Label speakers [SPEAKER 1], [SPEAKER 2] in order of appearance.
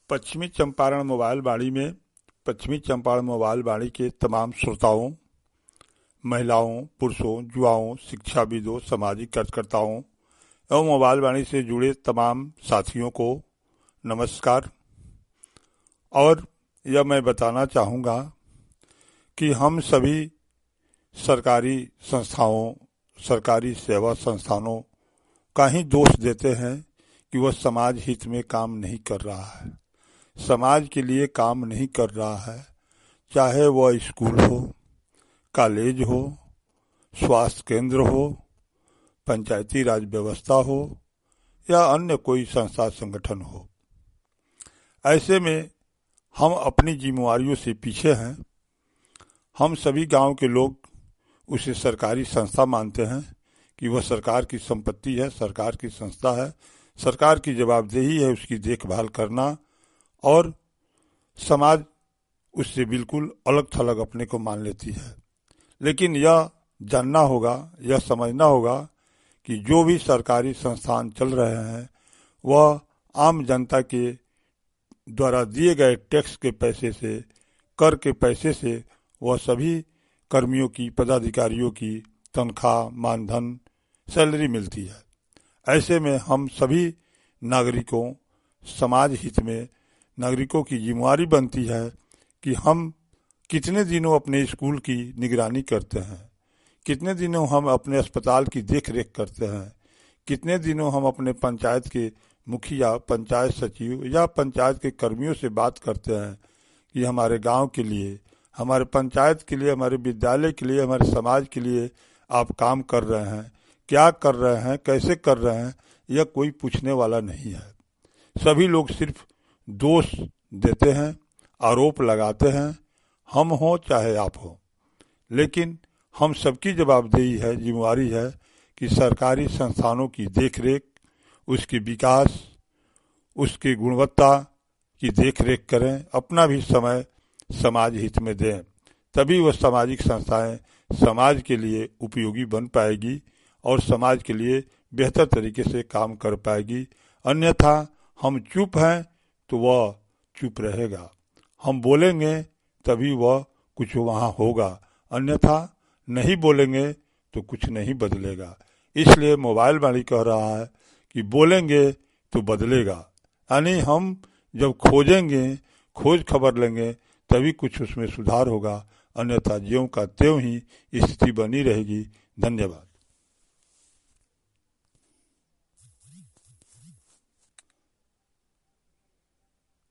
[SPEAKER 1] पश्चिमी चंपारण मोबाइल वाणी में पश्चिमी चंपारण मोबाइल वाणी के तमाम श्रोताओं, महिलाओं, पुरुषों, युवाओं, शिक्षाविदों, सामाजिक कार्यकर्ताओं एवं मोबाइल वाणी से जुड़े तमाम साथियों को नमस्कार। और यह मैं बताना चाहूँगा कि हम सभी सरकारी संस्थाओं, सरकारी सेवा संस्थानों का ही दोष देते हैं कि वह समाज हित में काम नहीं कर रहा है, समाज के लिए काम नहीं कर रहा है। चाहे वह स्कूल हो, कॉलेज हो, स्वास्थ्य केंद्र हो, पंचायती राज व्यवस्था हो या अन्य कोई संस्था संगठन हो। ऐसे में हम अपनी जिम्मेवारियों से पीछे हैं। हम सभी गांव के लोग उसे सरकारी संस्था मानते हैं कि वह सरकार की संपत्ति है, सरकार की संस्था है, सरकार की जवाबदेही है उसकी देखभाल करना, और समाज उससे बिल्कुल अलग थलग अपने को मान लेती है। लेकिन यह जानना होगा, यह समझना होगा कि जो भी सरकारी संस्थान चल रहे हैं वह आम जनता के द्वारा दिए गए टैक्स के पैसे से, कर के पैसे से वह सभी कर्मियों की, पदाधिकारियों की तनख्वाह, मानधन, सैलरी मिलती है। ऐसे में हम सभी नागरिकों, समाज हित में नागरिकों की जिम्मेवारी बनती है कि हम कितने दिनों अपने स्कूल की निगरानी करते हैं, कितने दिनों हम अपने अस्पताल की देखरेख करते हैं, कितने दिनों हम अपने पंचायत के मुखिया, पंचायत सचिव या पंचायत के कर्मियों से बात करते हैं कि हमारे गांव के लिए, हमारे पंचायत के लिए, हमारे विद्यालय के लिए, हमारे समाज के लिए आप काम कर रहे हैं, क्या कर रहे हैं, कैसे कर रहे हैं। यह कोई पूछने वाला नहीं है। सभी लोग सिर्फ दोष देते हैं, आरोप लगाते हैं, हम हो चाहे आप हो। लेकिन हम सबकी जवाबदेही है, जिम्मेवारी है कि सरकारी संस्थानों की देखरेख, उसके विकास, उसकी गुणवत्ता की देखरेख करें, अपना भी समय समाज हित में दें। तभी वह सामाजिक संस्थाएं समाज के लिए उपयोगी बन पाएगी और समाज के लिए बेहतर तरीके से काम कर पाएगी। अन्यथा हम चुप हैं तो वह चुप रहेगा, हम बोलेंगे तभी वह कुछ वहाँ होगा, अन्यथा नहीं बोलेंगे तो कुछ नहीं बदलेगा। इसलिए मोबाइल वाणी कह रहा है कि बोलेंगे तो बदलेगा, यानी हम जब खोजेंगे, खोज खबर लेंगे तभी कुछ उसमें सुधार होगा, अन्यथा ज्यों का त्यों ही स्थिति बनी रहेगी। धन्यवाद।